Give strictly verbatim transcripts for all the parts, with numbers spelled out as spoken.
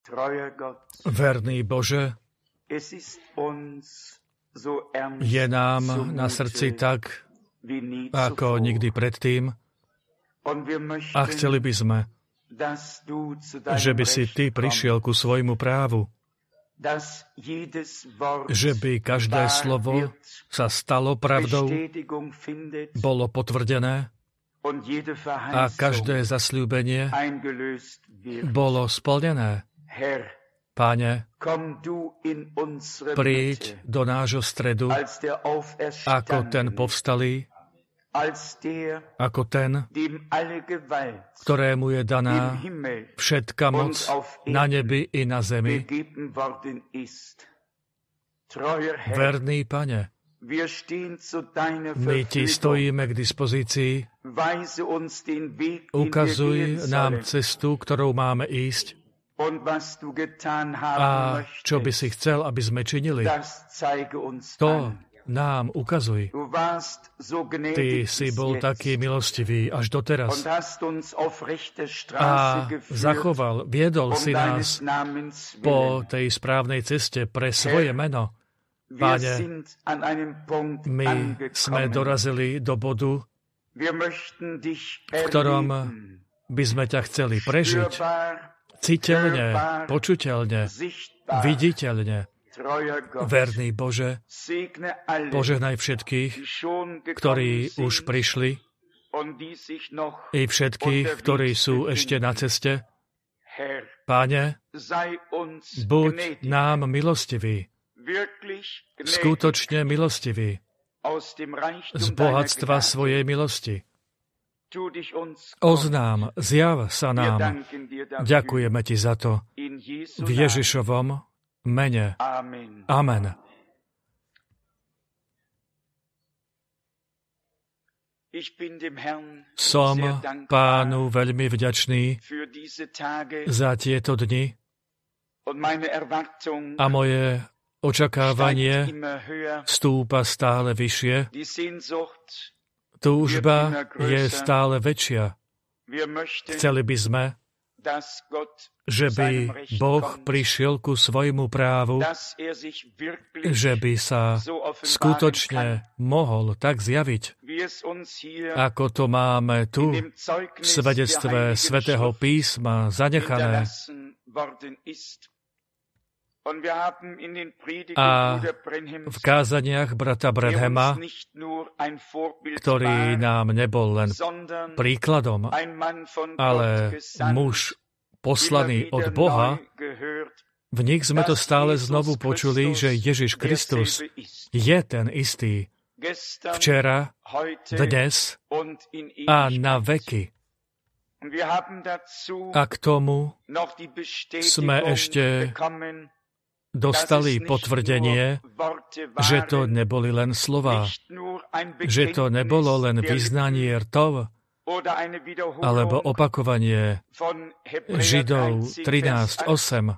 Verný Bože, je nám na srdci tak, ako nikdy predtým, a chceli by sme, že by si Ty prišiel ku svojmu právu, že by každé slovo sa stalo pravdou, bolo potvrdené a každé zasľúbenie bolo splnené. Páne, príď do nášho stredu ako ten povstalý, ako ten, ktorému je daná všetka moc na nebi i na zemi. Verný Pane, my Ti stojíme k dispozícii. Ukazuj nám cestu, ktorou máme ísť. A čo by si chcel, aby sme činili, to nám ukazuj. Ty si bol taký milostivý až doteraz a zachoval, viedol si nás po tej správnej ceste pre svoje meno. Páne, my sme dorazili do bodu, v ktorom by sme ťa chceli prežiť, citeľne, počuteľne, viditeľne. Verný Bože, požehnaj všetkých, ktorí už prišli, i všetkých, ktorí sú ešte na ceste. Páne, buď nám milostivý, skutočne milostivý, z bohatstva svojej milosti. Oznám, zjav sa nám. Ďakujeme Ti za to. V Ježišovom mene. Amen. Som Pánu veľmi vďačný za tieto dni a moje očakávanie stúpa stále vyššie. Túžba je stále väčšia. Chceli by sme, že by Boh prišiel ku svojmu právu, že by sa skutočne mohol tak zjaviť, ako to máme tu v svedectve Svätého písma zanechané. A v kázaniach brata Branhama, ktorý nám nebol len príkladom, ale muž poslaný od Boha, v nich sme to stále znovu počuli, že Ježiš Kristus je ten istý včera, dnes a na veky. A k tomu sme ešte dostali potvrdenie, že to neboli len slová, že to nebolo len vyznanie rtov, alebo opakovanie Židov trinásť osem,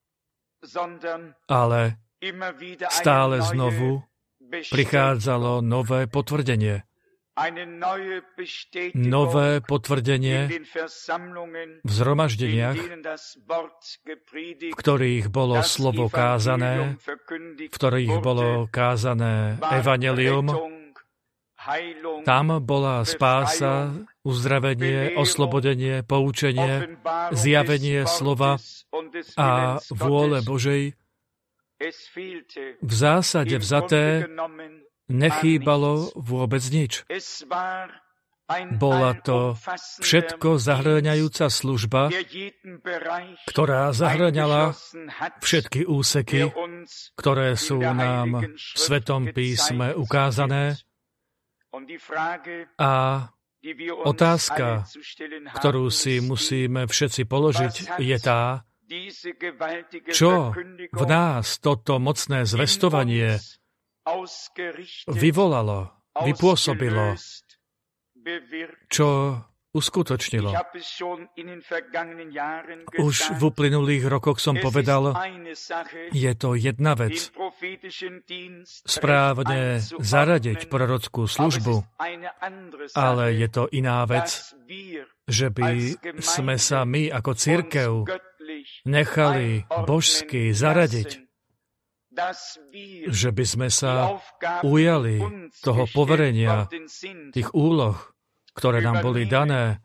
ale stále znovu prichádzalo nové potvrdenie. Nové potvrdenie v zhromaždeniach, v ktorých bolo slovo kázané, v ktorých bolo kázané evanjelium. Tam bola spása, uzdravenie, oslobodenie, poučenie, zjavenie slova a vôle Božej. V zásade vzaté nechýbalo vôbec nič. Bola to všetko zahŕňajúca služba, ktorá zahŕňala všetky úseky, ktoré sú nám v Svetom písme ukázané. A otázka, ktorú si musíme všetci položiť, je tá, čo v nás toto mocné zvestovanie vyvolalo, vypôsobilo, čo uskutočnilo. Už v uplynulých rokoch som povedal, je to jedna vec, správne zaradiť prorockú službu, ale je to iná vec, že by sme sa my ako cirkev nechali božsky zaradiť, že by sme sa ujali toho poverenia, tých úloh, ktoré nám boli dané,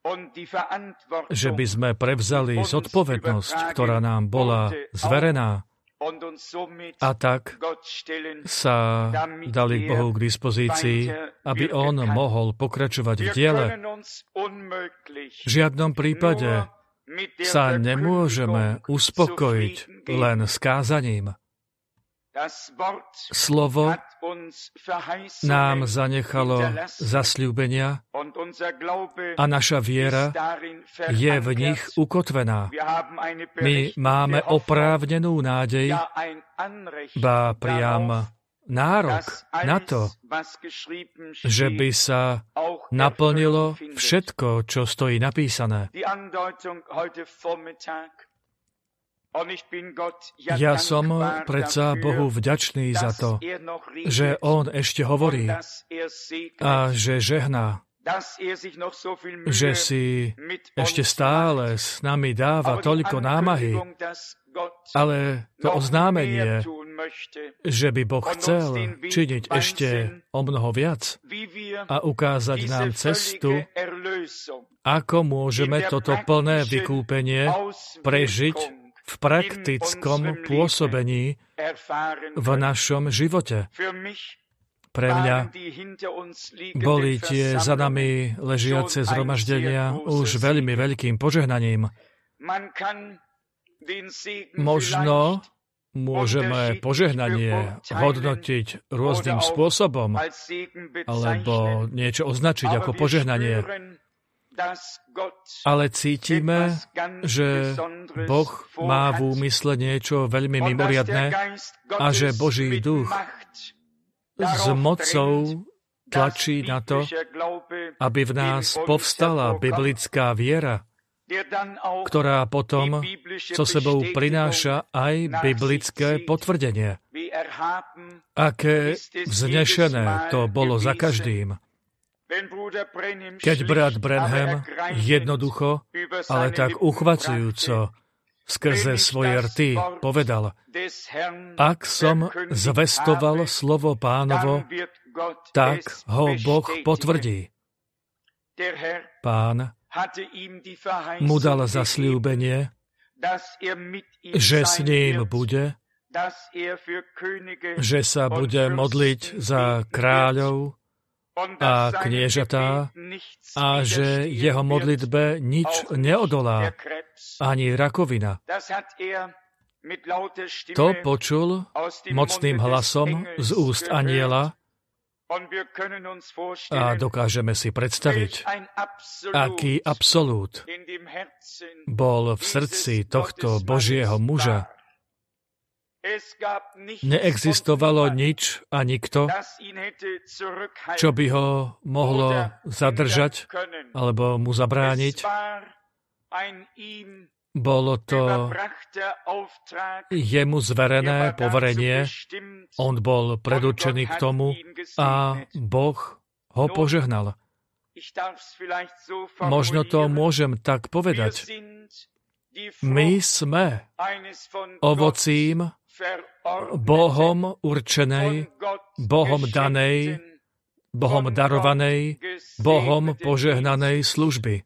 že by sme prevzali zodpovednosť, ktorá nám bola zverená, a tak sa dali k Bohu k dispozícii, aby On mohol pokračovať v diele. V žiadnom prípade sa nemôžeme uspokojiť len s kázaním. Slovo nám zanechalo zasľúbenia a naša viera je v nich ukotvená. My máme oprávnenú nádej, ba priam nárok na to, že by sa naplnilo všetko, čo stojí napísané. Ja som predsa Bohu vďačný za to, že On ešte hovorí a že žehná, že si ešte stále s nami dáva toľko námahy, ale to oznámenie, že by Boh chcel činiť ešte o mnoho viac a ukázať nám cestu, ako môžeme toto plné vykúpenie prežiť v praktickom pôsobení v našom živote. Pre mňa boli tie za nami ležiace zhromaždenia už veľmi veľkým požehnaním. Možno môžeme požehnanie hodnotiť rôznym spôsobom, alebo niečo označiť ako požehnanie. Ale cítime, že Boh má v úmysle niečo veľmi mimoriadne a že Boží duch s mocou tlačí na to, aby v nás povstala biblická viera, ktorá potom so sebou prináša aj biblické potvrdenie. Aké vznešené to bolo za každým. Keď brat Branham jednoducho, ale tak uchvacujúco skrze svoje rty povedal: ak som zvestoval slovo Pánovo, tak ho Boh potvrdí. Pán mu dal zasľúbenie, že s ním bude, že sa bude modliť za kráľov a kniežatá a že jeho modlitbe nič neodolá, ani rakovina. To počul mocným hlasom z úst anjela a dokážeme si predstaviť, aký absolút bol v srdci tohto Božieho muža. Neexistovalo nič a nikto, čo by ho mohlo zadržať alebo mu zabrániť. Bolo to jemu zverené poverenie, on bol predurčený k tomu a Boh ho požehnal. Možno to môžem tak povedať. My sme ovocím Bohom určenej, Bohom danej, Bohom darovanej, Bohom požehnanej služby.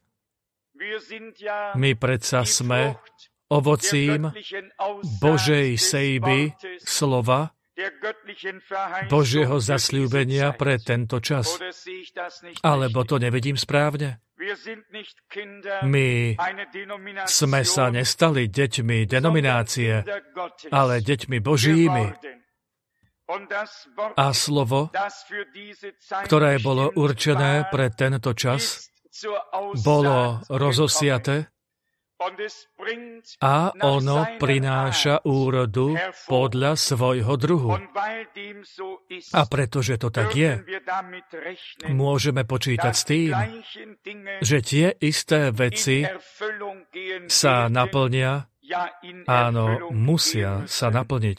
My predsa sme ovocím Božej sejby slova, Božieho zasľúbenia pre tento čas. Alebo to nevidím správne? My sme sa nestali deťmi denominácie, ale deťmi Božími. A slovo, ktoré bolo určené pre tento čas, bolo rozosiate a ono prináša úrodu podľa svojho druhu. A pretože to tak je, môžeme počítať s tým, že tie isté veci sa naplnia, áno, musia sa naplniť.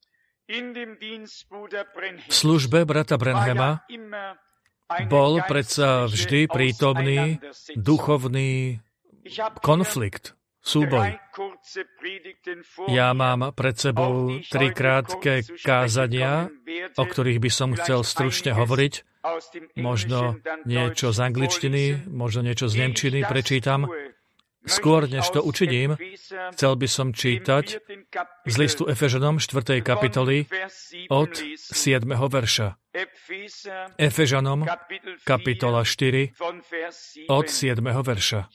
V službe brata Branhama bol predsa vždy prítomný duchovný konflikt, súboj. Ja mám pred sebou tri krátke kázania, o ktorých by som chcel stručne hovoriť. Možno niečo z angličtiny, možno niečo z nemčiny prečítam. Skôr, než to učiním, chcel by som čítať z listu Efežanom štvrtej kapitoly od siedmeho verša. Efežanom kapitola štyri od siedmeho verša.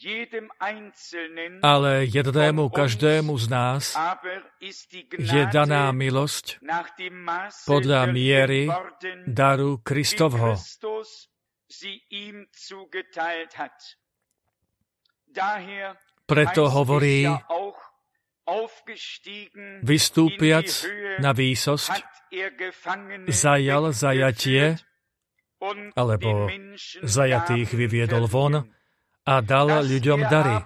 Ale jednému každému z nás je daná milosť podľa miery daru Kristovho. Preto hovorí, vystúpiac na výsosť, zajal zajatie, alebo zajatých vyviedol von a dal ľuďom dary.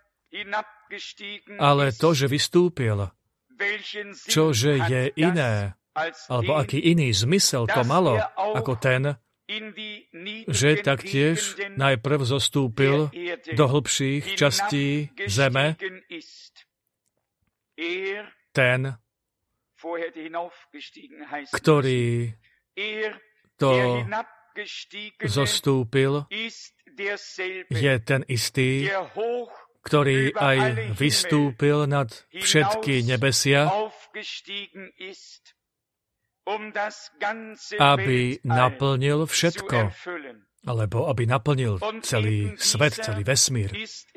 Ale to, že vystúpil, čože je iné, alebo aký iný zmysel to malo, ako ten, že taktiež najprv zostúpil do hlbších častí zeme, ten, ktorý to zostúpil, je ten istý, ktorý aj vystúpil nad všetky nebesia, aby naplnil všetko, alebo aby naplnil celý svet, celý vesmír.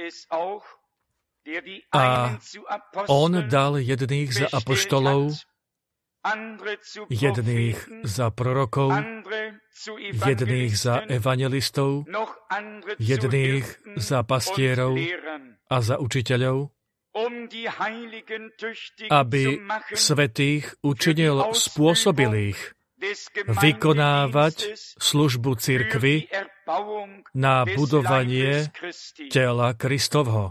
A on dal jedných za apoštolov, jedných za prorokov, jedných za evangelistov, jedných za pastierov a za učiteľov, aby svätých učinil spôsobilých vykonávať službu cirkvi na budovanie tela Kristovho,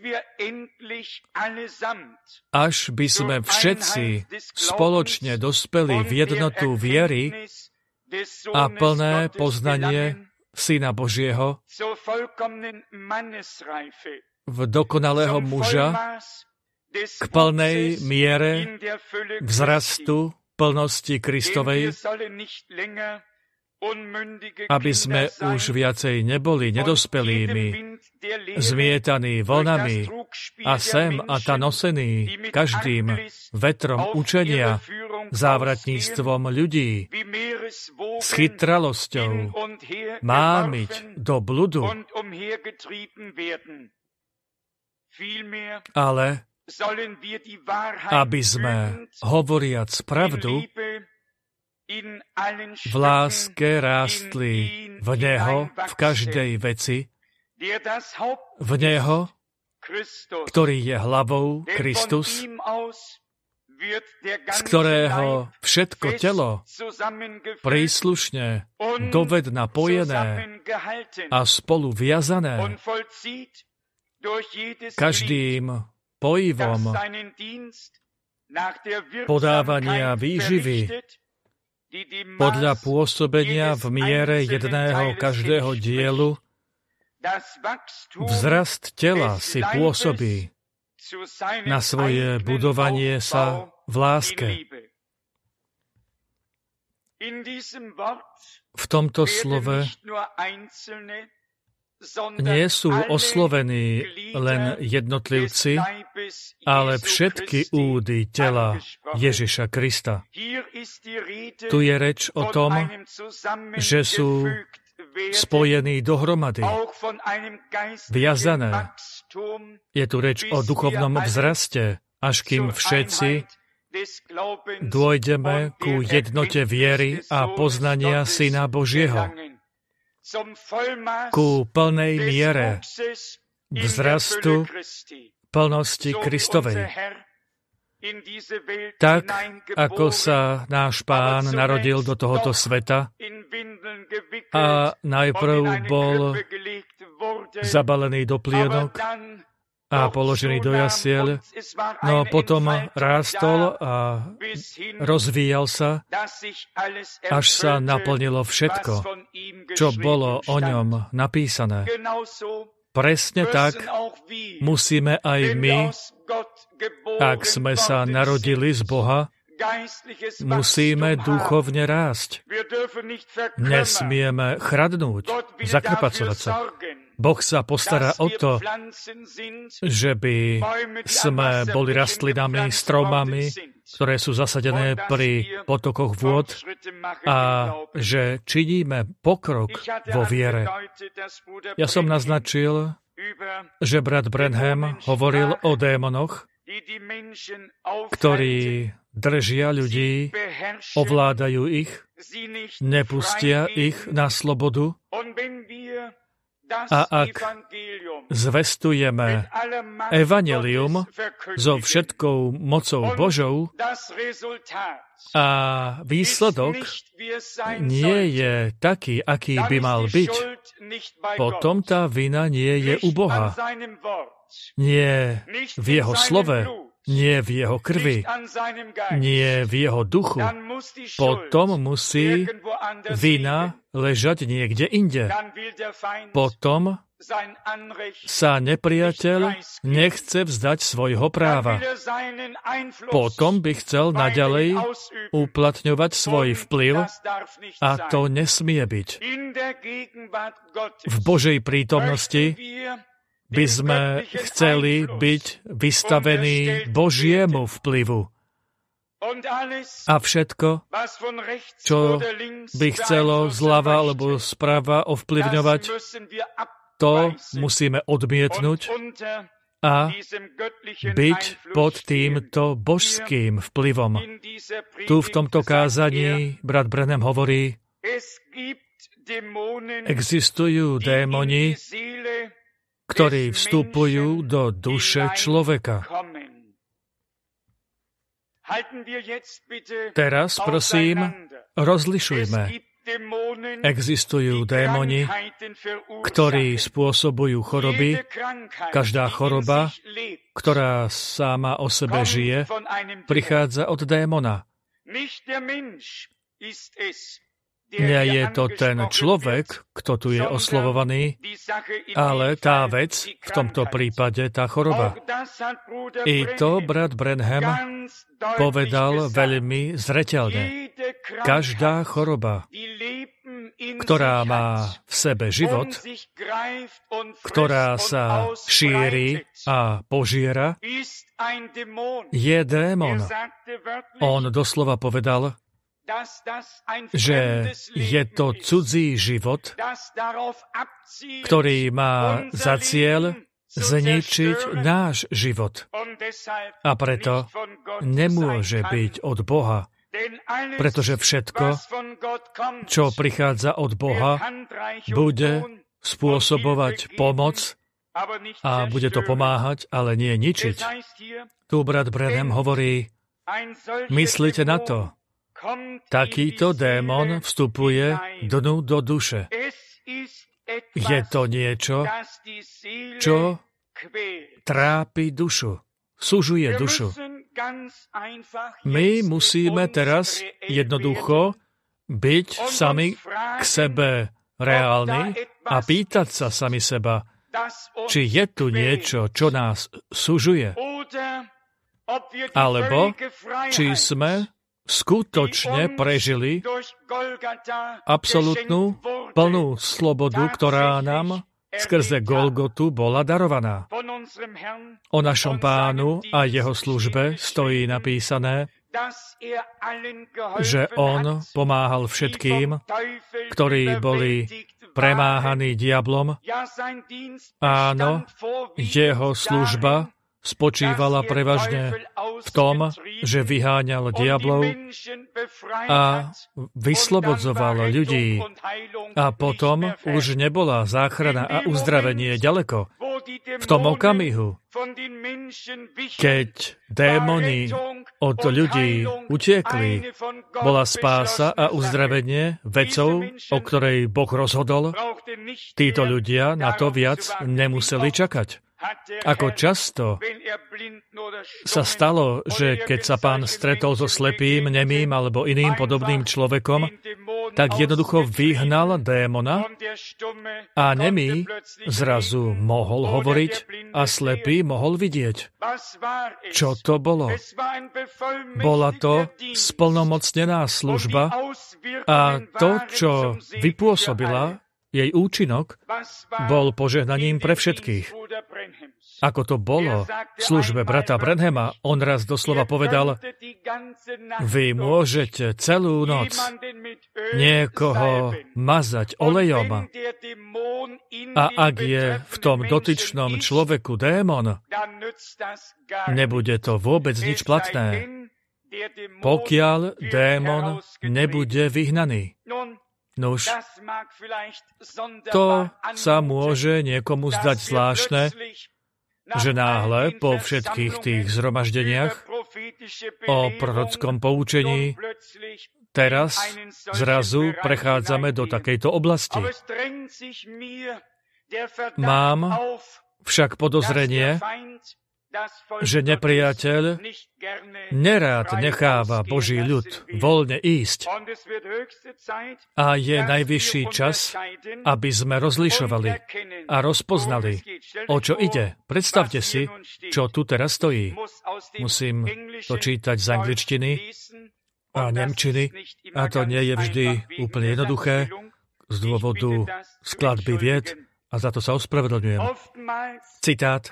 až by sme všetci spoločne dospeli v jednotu viery a plné poznanie Syna Božieho, v dokonalého muža, k plnej miere vzrastu plnosti Kristovej, aby sme už viacej neboli nedospelými, zmietaní vlnami a sem a tá nosení každým vetrom učenia, závratníctvom ľudí, s chytralosťou mámiť do bludu, ale aby sme, hovoriac pravdu, v láske rástli v Neho v každej veci, v Neho, ktorý je hlavou Kristus, z ktorého všetko telo príslušne doved napojené a spolu viazané každým pojivom podávania výživy podľa pôsobenia v miere jedného každého dielu, vzrast tela si pôsobí na svoje budovanie sa v láske. V tomto slove nie sú oslovení len jednotlivci, ale všetky údy tela Ježiša Krista. Tu je reč o tom, že sú spojení dohromady, viazané. Je tu reč o duchovnom vzraste, až kým všetci dôjdeme ku jednote viery a poznania Syna Božieho, ku plnej miere vzrastu plnosti Kristovej. Tak, ako sa náš Pán narodil do tohoto sveta a najprv bol zabalený do plienok a položený do jasiel, no potom rástol a rozvíjal sa, až sa naplnilo všetko, čo bolo o ňom napísané. presne tak musíme aj my, ak sme sa narodili z Boha, musíme duchovne rásť. Nesmieme chradnúť, zakrpacovať sa. Boh sa postará o to, že by sme boli rastlinami, stromami, ktoré sú zasadené pri potokoch vôd a že činíme pokrok vo viere. Ja som naznačil, že brat Branham hovoril o démonoch, ktorí držia ľudí, ovládajú ich, nepustia ich na slobodu. A ak zvestujeme evanjelium so všetkou mocou Božou a výsledok nie je taký, aký by mal byť, potom tá vina nie je u Boha. Nie v jeho slove, nie v jeho krvi, nie v jeho duchu. Potom musí vina ležať niekde inde. Potom sa nepriateľ nechce vzdať svojho práva. Potom by chcel naďalej uplatňovať svoj vplyv a to nesmie byť. V Božej prítomnosti by sme chceli byť vystavení Božiemu vplyvu. A všetko, čo by chcelo zľava alebo zprava ovplyvňovať, to musíme odmietnúť a byť pod týmto božským vplyvom. Tu v tomto kázaní brat Branham hovorí, existujú démoni, ktorí vstupujú do duše človeka. Teraz, prosím, rozlišujme. Existujú démoni, ktorí spôsobujú choroby. Každá choroba, ktorá sama o sebe žije, prichádza od démona. Nie je to ten človek, kto tu je oslovovaný, ale tá vec, v tomto prípade tá choroba. I to brat Branham povedal veľmi zreteľne. Každá choroba, ktorá má v sebe život, ktorá sa šíri a požiera, je démon. On doslova povedal, že je to cudzí život, ktorý má za cieľ zničiť náš život. A preto nemôže byť od Boha, pretože všetko, čo prichádza od Boha, bude spôsobovať pomoc a bude to pomáhať, ale nie ničiť. Tu brat Branham hovorí, myslite na to, takýto démon vstupuje dnu do duše. Je to niečo, čo trápi dušu, sužuje dušu. My musíme teraz jednoducho byť sami k sebe reálni a pýtať sa sami seba, či je tu niečo, čo nás sužuje, alebo či sme skutočne prežili absolútnu plnú slobodu, ktorá nám skrze Golgotu bola darovaná. O našom Pánu a jeho službe stojí napísané, že on pomáhal všetkým, ktorí boli premáhaní diablom. Áno, jeho služba spočívala prevažne v tom, že vyháňal diablov a vyslobodzoval ľudí. A potom už nebola záchrana a uzdravenie ďaleko. V tom okamihu, keď démoni od ľudí utiekli, bola spása a uzdravenie vecou, o ktorej Boh rozhodol. Títo ľudia na to viac nemuseli čakať. Ako často sa stalo, že keď sa Pán stretol so slepým, nemým alebo iným podobným človekom, tak jednoducho vyhnal démona a nemý zrazu mohol hovoriť a slepý mohol vidieť. Čo to bolo? Bola to splnomocnená služba a to, čo vypôsobila, jej účinok, bol požehnaním pre všetkých. Ako to bolo v službe brata Branhama, on raz doslova povedal, vy môžete celú noc niekoho mazať olejom a ak je v tom dotyčnom človeku démon, nebude to vôbec nič platné, pokiaľ démon nebude vyhnaný. Nuž, to sa môže niekomu zdať zvláštne, že náhle po všetkých tých zhromaždeniach o prorockom poučení teraz zrazu prechádzame do takejto oblasti. Mám však podozrenie, že nepriateľ nerád necháva Boží ľud voľne ísť. A je najvyšší čas, aby sme rozlišovali a rozpoznali, o čo ide. Predstavte si, čo tu teraz stojí. Musím to čítať z angličtiny a nemčiny, a to nie je vždy úplne jednoduché z dôvodu skladby vied, a za to sa ospravedlňujem. Citát.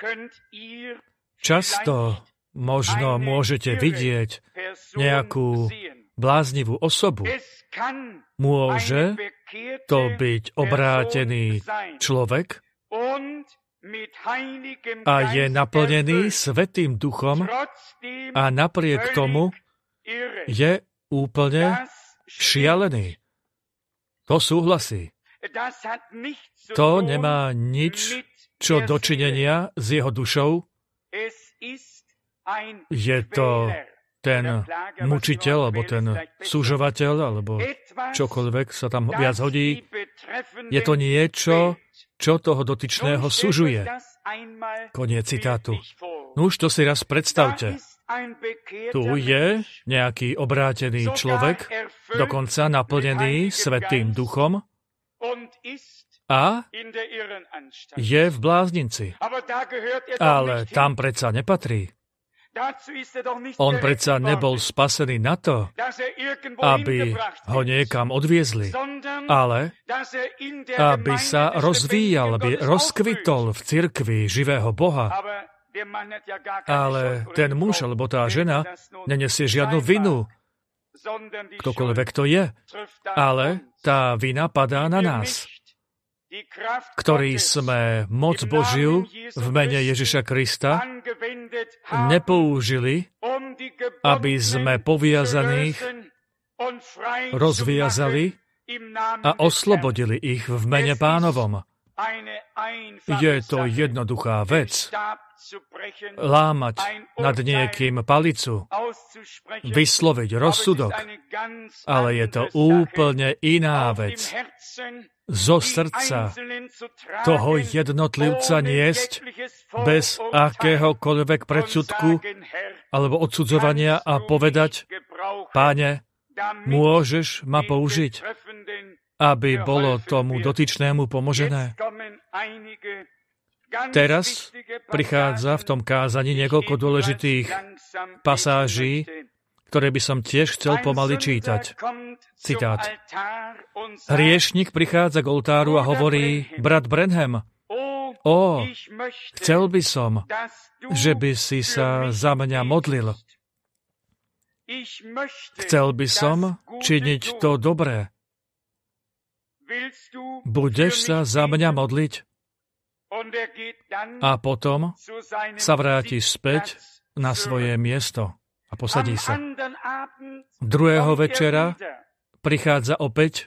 Často možno môžete vidieť nejakú bláznivú osobu. Môže to byť obrátený človek a je naplnený Svätým Duchom a napriek tomu je úplne šialený. To súhlasí. To nemá nič, čo dočinenia s jeho dušou. Je to ten mučiteľ, alebo ten súžovateľ, alebo čokoľvek sa tam viac hodí. Je to niečo, čo toho dotyčného sužuje. Koniec citátu. No už to si raz predstavte. Tu je nejaký obrátený človek, dokonca naplnený Svätým Duchom a je v bláznici. Ale tam predsa nepatrí. On predsa nebol spasený na to, aby ho niekam odviezli, ale aby sa rozvíjal, aby rozkvitol v cirkvi živého Boha. Ale ten muž alebo tá žena nenesie žiadnu vinu, ktokoľvek to je, ale tá vina padá na nás, ktorí sme moc Božiu v mene Ježiša Krista nepoužili, aby sme poviazaných rozviazali a oslobodili ich v mene Pánovom. Je to jednoduchá vec. Lámať nad niekým palicu, vysloviť rozsudok, ale je to úplne iná vec. Zo srdca toho jednotlivca niesť bez akéhokoľvek predsudku alebo odsudzovania a povedať, Páne, môžeš ma použiť, aby bolo tomu dotyčnému pomožené. Teraz prichádza v tom kázaní niekoľko dôležitých pasáží, ktoré by som tiež chcel pomaly čítať. Citát. Hriešnik prichádza k oltáru a hovorí, brat Branham, ó, chcel by som, že by si sa za mňa modlil. Chcel by som činiť to dobré. Budeš sa za mňa modliť? A potom sa vráti späť na svoje miesto a posadí sa. Druhého večera prichádza opäť,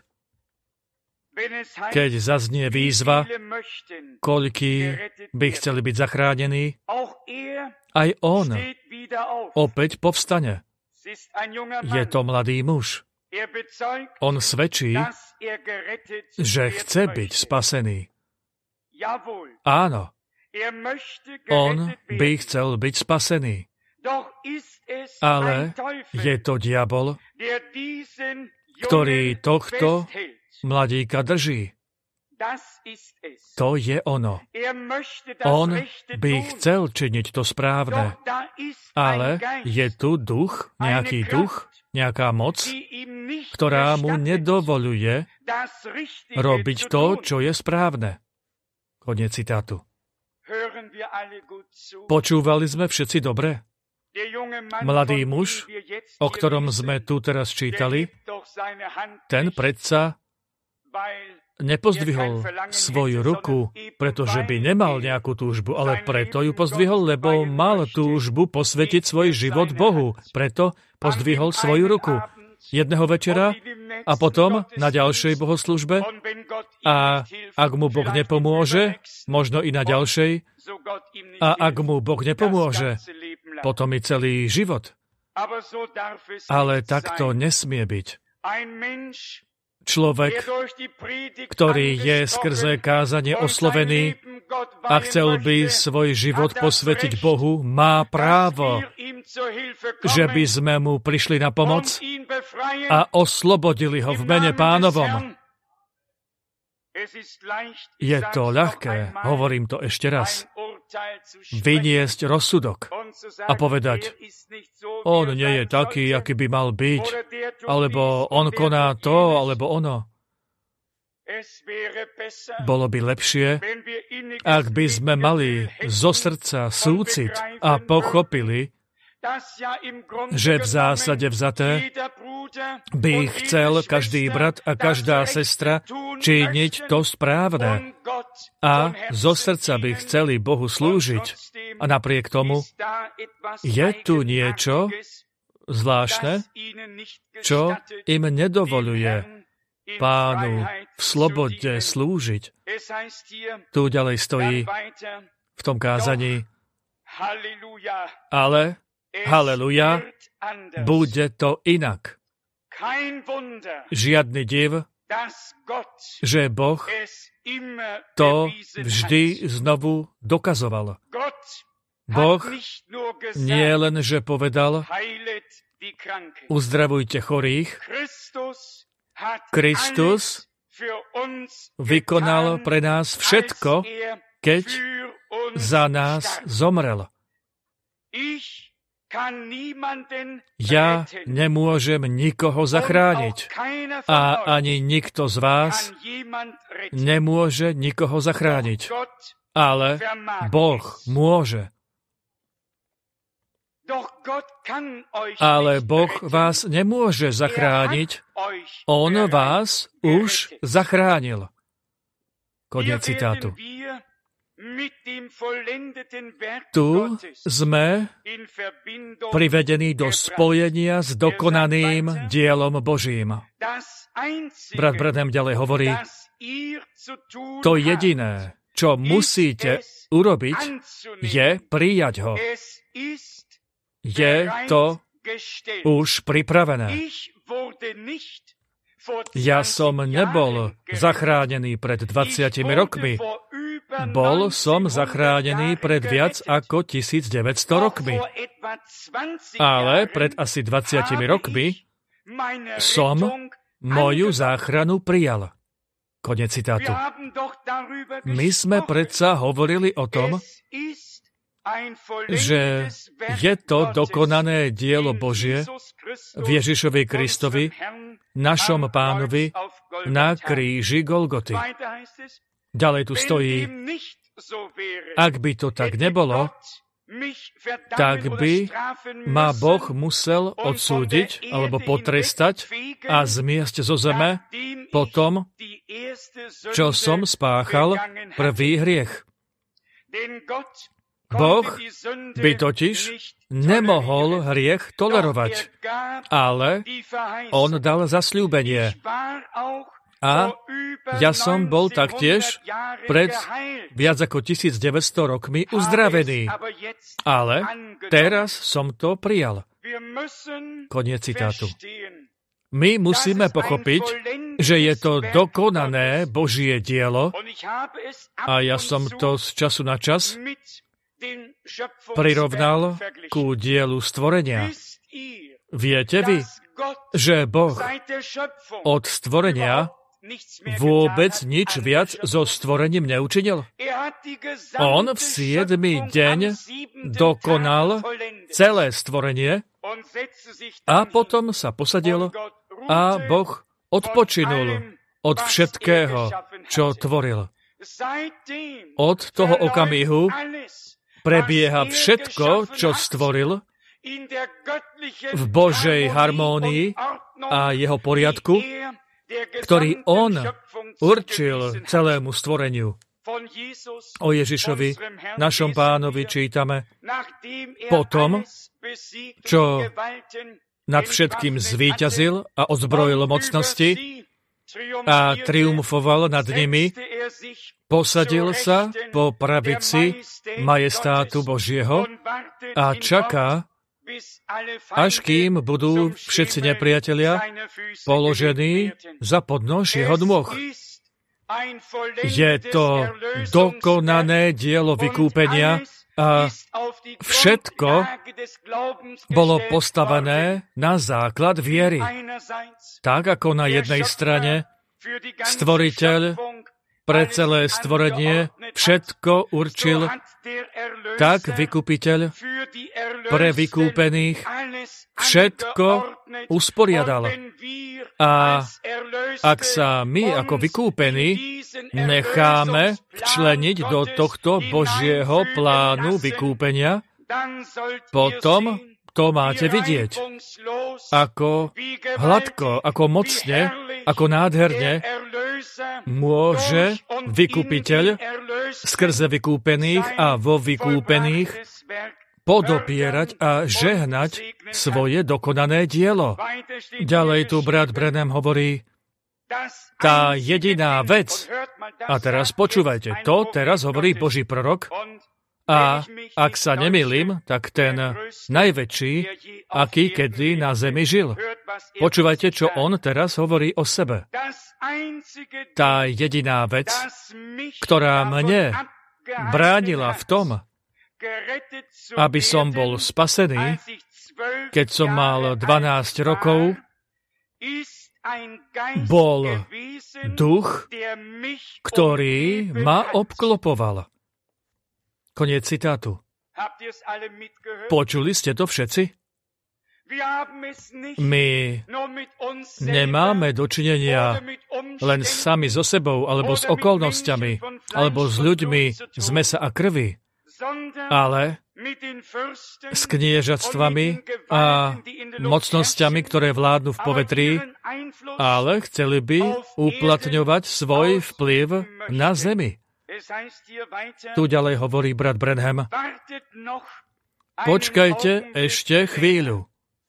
keď zaznie výzva, koľkí by chceli byť zachránení, aj on opäť povstane. Je to mladý muž. On svedčí, že chce byť spasený. Áno, on by chcel byť spasený. Ale je to diabol, ktorý tohto mladíka drží. To je ono. On by chcel činiť to správne, ale je tu duch, nejaký duch, nejaká moc, ktorá mu nedovoľuje robiť to, čo je správne. Koniec citátu. Počúvali sme všetci dobre? Mladý muž, o ktorom sme tu teraz čítali, ten predsa nepozdvihol svoju ruku, pretože by nemal nejakú túžbu, ale preto ju pozdvihol, lebo mal túžbu posvetiť svoj život Bohu. Preto pozdvihol svoju ruku jedného večera a potom na ďalšej bohoslužbe. A ak mu Boh nepomôže, možno i na ďalšej. A ak mu Boh nepomôže, potom i celý život. Ale takto nesmie byť. Človek, ktorý je skrze kázanie oslovený a chcel by svoj život posvetiť Bohu, má právo, že by sme mu prišli na pomoc a oslobodili ho v mene Pánovom. Je to ľahké, hovorím to ešte raz, vyniesť rozsudok a povedať, on nie je taký, aký by mal byť, alebo on koná to, alebo ono. Bolo by lepšie, ak by sme mali zo srdca súcit a pochopili, že v zásade vzaté by chcel každý brat a každá sestra činiť to správne a zo srdca by chceli Bohu slúžiť. A napriek tomu je tu niečo zvláštne, čo im nedovoľuje Pánu v slobode slúžiť. Tu ďalej stojí v tom kázaní, ale halleluja, bude to inak. Žiadny div, že Boh to vždy znovu dokazoval. Boh nie len, že povedal, uzdravujte chorých, Kristus vykonal pre nás všetko, keď za nás zomrel. Ja nemôžem nikoho zachrániť a ani nikto z vás nemôže nikoho zachrániť. Ale Boh môže. Ale Boh vás nemôže zachrániť. On vás už zachránil. Koniec citátu. Tu sme privedení do spojenia s dokonaným dielom Božím. Brat Branham ďalej hovorí, to jediné, čo musíte urobiť, je prijať ho. Je to už pripravené. Ja som nebol zachránený pred dvadsiatimi rokmi. Bol som zachránený pred viac ako tisícdeväťsto rokmi. Ale pred asi dvadsiatimi rokmi som moju záchranu prijal. Koniec citátu. My sme predsa hovorili o tom, že je to dokonané dielo Božie v Ježišovi Kristovi, našom Pánovi, na kríži Golgoty. Ďalej tu stojí, ak by to tak nebolo, tak by ma Boh musel odsúdiť alebo potrestať a zmiesť zo zeme po tom, čo som spáchal prvý hriech. Boh by totiž nemohol hriech tolerovať, ale on dal zasľúbenie. A ja som bol taktiež pred viac ako tisícdeväťsto rokmi uzdravený. Ale teraz som to prijal. Koniec citátu. My musíme pochopiť, že je to dokonané Božie dielo a ja som to z času na čas prirovnal ku dielu stvorenia. Viete vy, že Boh od stvorenia vôbec nič viac so stvorením neučinil. On v siedmy deň dokonal celé stvorenie a potom sa posadil a Boh odpočinul od všetkého, čo tvoril. Od toho okamihu prebieha všetko, čo stvoril, v Božej harmónii a jeho poriadku, ktorý on určil celému stvoreniu. O Ježišovi, našom Pánovi, čítame: potom, čo nad všetkým zvíťazil a odzbrojil mocnosti a triumfoval nad nimi, posadil sa po pravici majestátu Božieho a čaká, až kým budú všetci nepriatelia položení za podnož jeho nôh. Je to dokonané dielo vykúpenia a všetko bolo postavené na základ viery. Tak ako na jednej strane stvoriteľ pre celé stvorenie všetko určil, tak vykupiteľ pre vykúpených všetko usporiadal. A ak sa my ako vykúpení necháme včleniť do tohto Božieho plánu vykúpenia, potom to máte vidieť, ako hladko, ako mocne, ako nádherne môže vykupiteľ skrze vykúpených a vo vykúpených podopierať a žehnať svoje dokonané dielo. Ďalej tu brat Branham hovorí, tá jediná vec, a teraz počúvajte, to teraz hovorí Boží prorok, a ak sa nemýlim, tak ten najväčší, aký kedy na zemi žil. Počúvajte, čo on teraz hovorí o sebe. Tá jediná vec, ktorá mne bránila v tom, aby som bol spasený, keď som mal dvanásť rokov, bol duch, ktorý ma obklopoval. Koniec citátu. Počuli ste to všetci? My nemáme dočinenia len sami so sebou, alebo s okolnostiami, alebo s ľuďmi z mesa a krvi, ale s kniežatstvami a mocnosťami, ktoré vládnu v povetrí, ale chceli by uplatňovať svoj vplyv na zemi. Tu ďalej hovorí brat Branham: počkajte ešte chvíľu.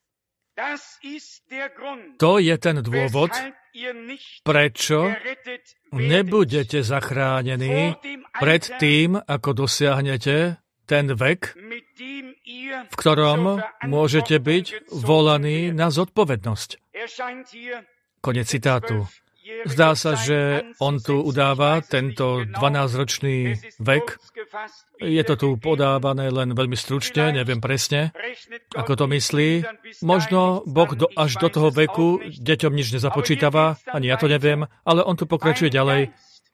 To je ten dôvod, prečo nebudete zachránení pred tým, ako dosiahnete ten vek, v ktorom môžete byť volaní na zodpovednosť. Konec citátu. Zdá sa, že on tu udáva tento dvanásťročný vek. Je to tu podávané len veľmi stručne, neviem presne, ako to myslí. Možno Boh do, až do toho veku deťom nič nezapočítava, ani ja to neviem, ale on tu pokračuje ďalej.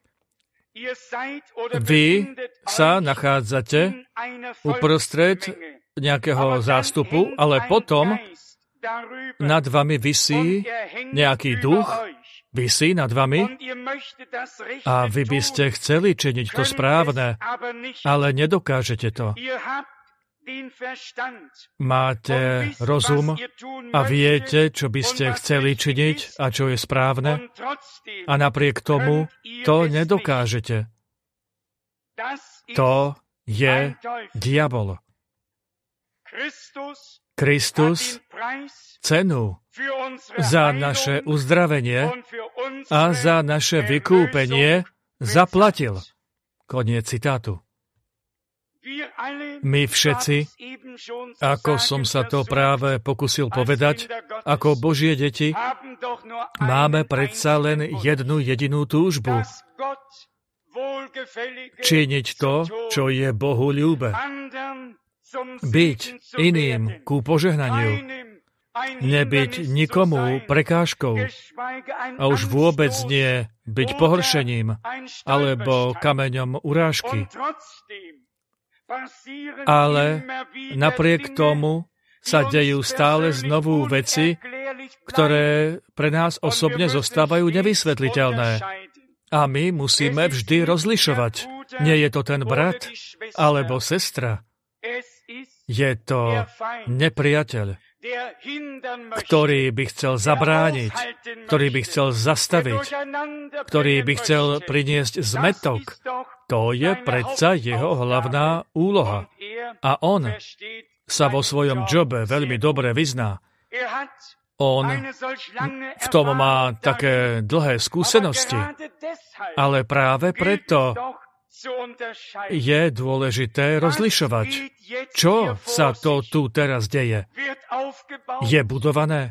Vy sa nachádzate uprostred nejakého zástupu, ale potom nad vami visí nejaký duch, visí nad vami a vy by ste chceli činiť to správne, ale nedokážete to. Máte rozum a viete, čo by ste chceli činiť a čo je správne, a napriek tomu to nedokážete. To je diabol. Kristus cenu za naše uzdravenie a za naše vykúpenie zaplatil. Koniec citátu. My všetci, ako som sa to práve pokusil povedať, ako Božie deti, máme predsa len jednu jedinú túžbu. Činiť to, čo je Bohu ľúbe. Byť iným ku požehnaniu. nebyť nikomu prekážkou a už vôbec nie byť pohoršením alebo kameňom urážky. Ale napriek tomu sa dejú stále znovu veci, ktoré pre nás osobne zostávajú nevysvetliteľné. A my musíme vždy rozlišovať. Nie je to ten brat alebo sestra. Je to nepriateľ, ktorý by chcel zabrániť, ktorý by chcel zastaviť, ktorý by chcel priniesť zmätok. To je predsa jeho hlavná úloha. A on sa vo svojom jobe veľmi dobre vyzná. On v tom má také dlhé skúsenosti, ale práve preto je dôležité rozlišovať, čo sa to tu teraz deje. Je budované?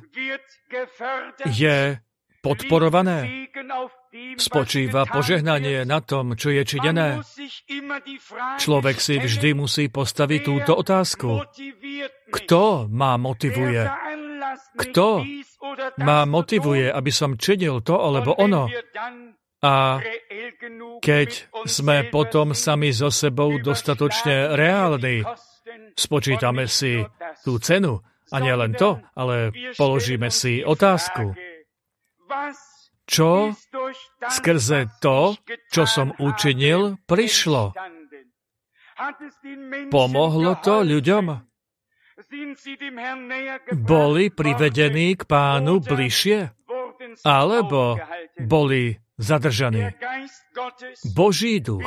Je podporované? Spočíva požehnanie na tom, čo je činené? Človek si vždy musí postaviť túto otázku. Kto ma motivuje? Kto ma motivuje, aby som činil to alebo ono? A keď sme potom sami so sebou dostatočne reálni, spočítame si tú cenu, a nie len to, ale položíme si otázku. Čo skrze to, čo som učinil, prišlo? Pomohlo to ľuďom? Boli privedení k Pánu bližšie? Alebo boli zadržaní? Boží duch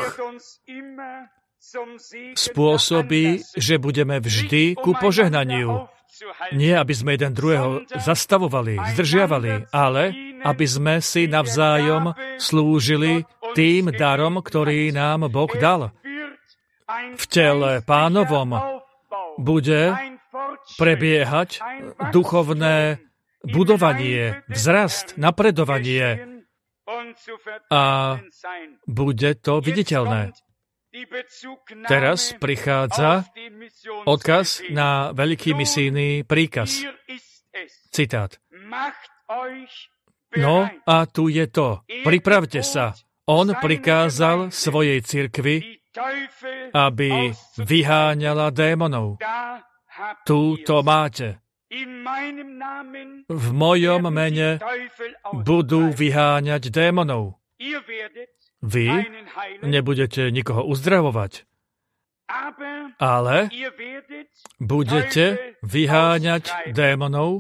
spôsobí, že budeme vždy ku požehnaniu. Nie, aby sme jeden druhého zastavovali, zdržiavali, ale aby sme si navzájom slúžili tým darom, ktorý nám Boh dal. V tele Pánovom bude prebiehať duchovné budovanie, vzrast, napredovanie a bude to viditeľné. Teraz prichádza odkaz na veľký misijný príkaz. Citát. No a tu je to. Pripravte sa. On prikázal svojej cirkvi, aby vyháňala démonov. Tu to máte. V mojom mene budú vyháňať démonov. Vy nebudete nikoho uzdravovať, ale budete vyháňať démonov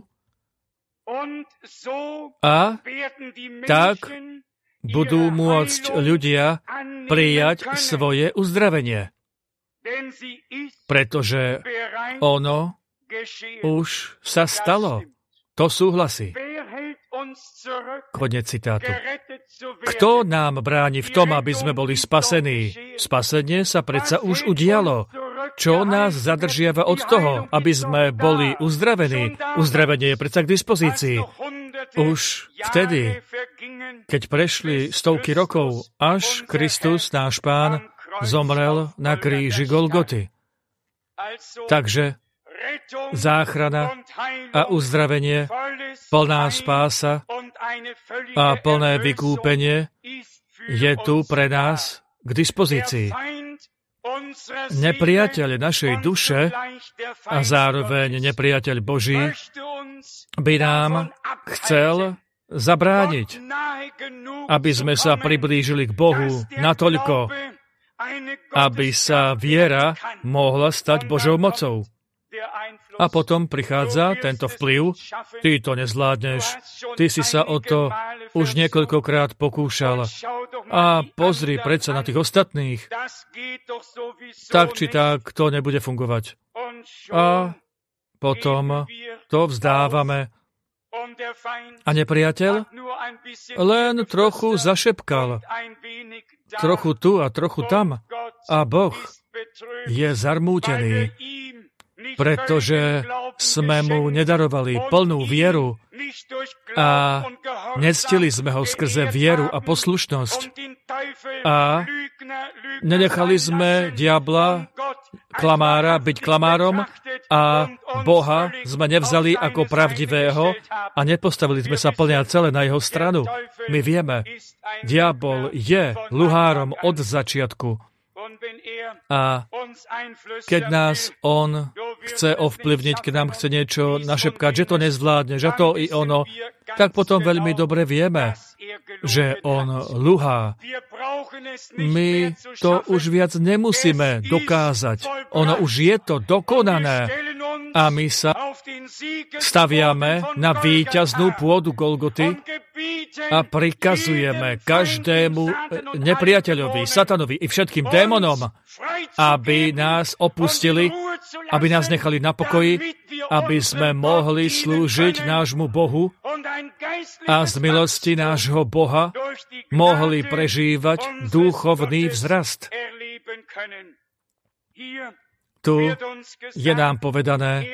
a tak budú môcť ľudia prijať svoje uzdravenie, pretože ono už sa stalo. To súhlasí. Koniec citátu. Kto nám bráni v tom, aby sme boli spasení? Spasenie sa predsa už udialo. Čo nás zadržiava od toho, aby sme boli uzdravení? Uzdravenie je predsa k dispozícii. Už vtedy, keď prešli stovky rokov, až Kristus, náš Pán, zomrel na kríži Golgoty. Takže záchrana a uzdravenie, plná spása a plné vykúpenie je tu pre nás k dispozícii. Nepriateľ našej duše a zároveň nepriateľ Boží by nám chcel zabrániť, aby sme sa priblížili k Bohu natoľko, aby sa viera mohla stať Božou mocou. A potom prichádza tento vplyv. Ty to nezvládneš. Ty si sa o to už niekoľkokrát pokúšal. A pozri predsa na tých ostatných. Tak či tak to nebude fungovať. A potom to vzdávame. A nepriateľ len trochu zašepkal. Trochu tu a trochu tam. A Boh je zarmútený, pretože sme mu nedarovali plnú vieru a nectili sme ho skrze vieru a poslušnosť. A Nenechali sme diabla, klamára, byť klamárom a Boha sme nevzali ako pravdivého a nepostavili sme sa plne a celé na jeho stranu. My vieme, diabol je luhárom od začiatku. A keď nás on chce ovplyvniť, keď nám chce niečo našepkať, že to nezvládne, že to i ono, tak potom veľmi dobre vieme, že on luhá. My to už viac nemusíme dokázať. Ono už je to dokonané. A my sa staviame na víťaznú pôdu Golgoty a prikazujeme každému nepriateľovi, satanovi i všetkým démonom, aby nás opustili, aby nás nechali na pokoji, aby sme mohli slúžiť nášmu Bohu a z milosti nášho Boha mohli prežívať duchovný vzrast. Tu je nám povedané,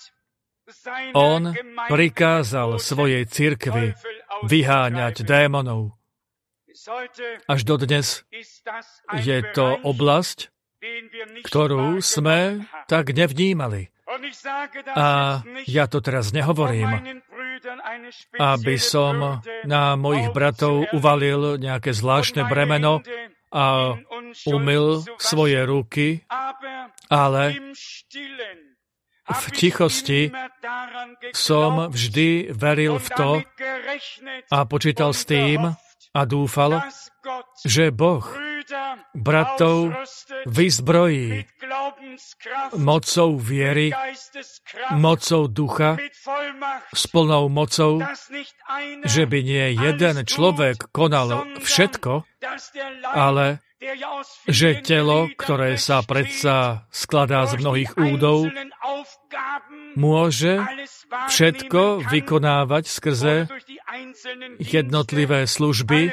on prikázal svojej cirkvi vyháňať démonov. Až dodnes je to oblasť, ktorú sme tak nevnímali. A ja to teraz nehovorím, aby som na mojich bratov uvalil nejaké zvláštne bremeno a umyl svoje ruky, ale v tichosti som vždy veril v to a počítal s tým a dúfal, že Boh bratov vyzbrojí mocou viery, mocou ducha, s plnou mocou, že by nie jeden človek konal všetko, ale že telo, ktoré sa predsa skladá z mnohých údov, môže všetko vykonávať skrze jednotlivé služby,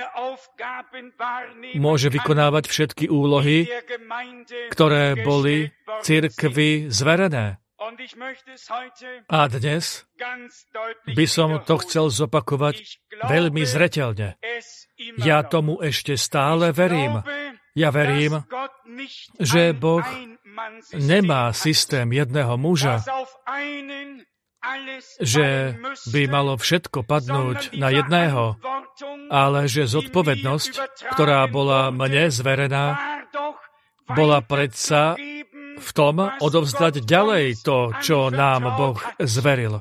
môže vykonávať všetky úlohy, ktoré boli cirkvi zverené. A dnes by som to chcel zopakovať veľmi zreteľne. Ja tomu ešte stále verím. Ja verím, že Boh nemá systém jedného muža, že by malo všetko padnúť na jedného, ale že zodpovednosť, ktorá bola mne zverená, bola predsa v tom odovzdať ďalej to, čo nám Boh zveril.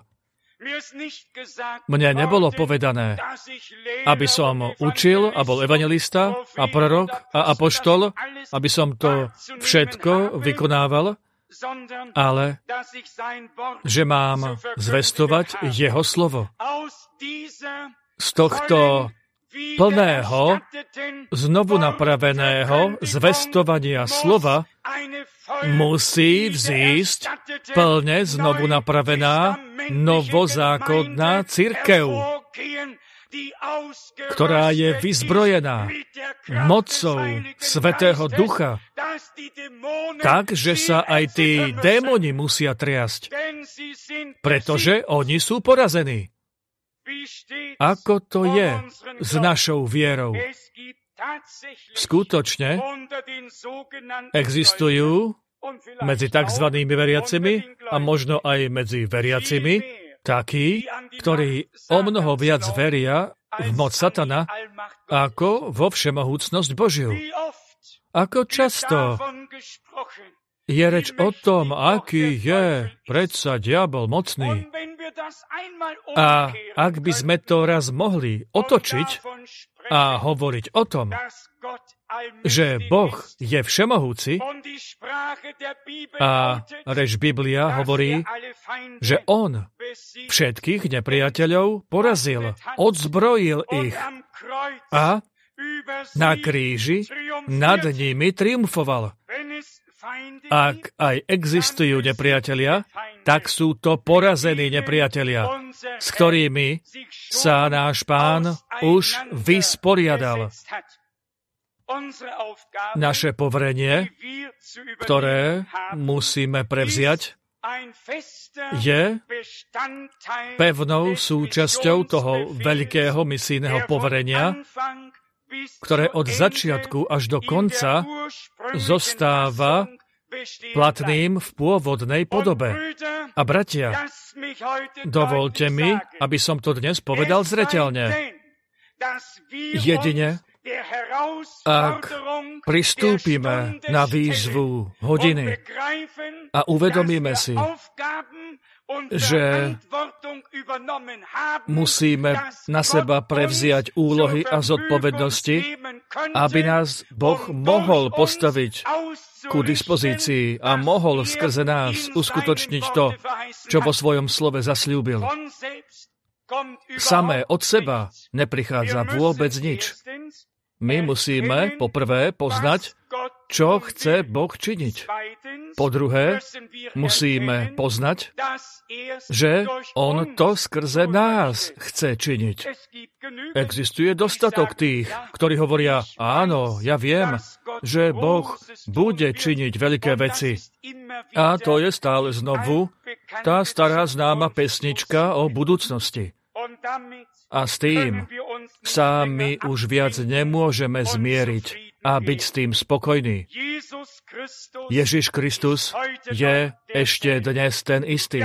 Mne nebolo povedané, aby som učil a bol evanjelista a prorok a apoštol, aby som to všetko vykonával, ale že mám zvestovať jeho slovo. Z tohto plného, znovu napraveného zvestovania slova musí vzísť plne znovu napravená novozákonná cirkev, ktorá je vyzbrojená mocou Svätého Ducha, tak, že sa aj tí démoni musia triasť, pretože oni sú porazení. Ako to je s našou vierou? Skutočne existujú medzi tzv. Veriacimi a možno aj medzi veriacimi takí, ktorí o mnoho viac veria v moc satana ako vo všemohúcnosť Božiu. Ako často je reč o tom, aký je predsa diabol mocný. A ak by sme to raz mohli otočiť a hovoriť o tom, že Boh je všemohúci a reč Biblia hovorí, že On všetkých nepriateľov porazil, odzbrojil ich a na kríži nad nimi triumfoval. Ak aj existujú nepriatelia, tak sú to porazení nepriatelia, s ktorými sa náš Pán už vysporiadal. Naše poverenie, ktoré musíme prevziať, je pevnou súčasťou toho veľkého misijného poverenia ktoré od začiatku až do konca zostáva platným v pôvodnej podobe. A bratia, dovolte mi, aby som to dnes povedal zreteľne. Jedine, ak pristúpime na výzvu hodiny a uvedomíme si, že musíme na seba prevziať úlohy a zodpovednosti, aby nás Boh mohol postaviť ku dispozícii a mohol skrze nás uskutočniť to, čo vo svojom slove zasľúbil. Samé od seba neprichádza vôbec nič. My musíme poprvé poznať, čo chce Boh činiť. Po druhé, musíme poznať, že On to skrze nás chce činiť. Existuje dostatok tých, ktorí hovoria, áno, ja viem, že Boh bude činiť veľké veci. A to je stále znovu tá stará známa pesnička o budúcnosti. A s tým sa my už viac nemôžeme zmieriť a byť s tým spokojní. Ježiš Kristus je ešte dnes ten istý.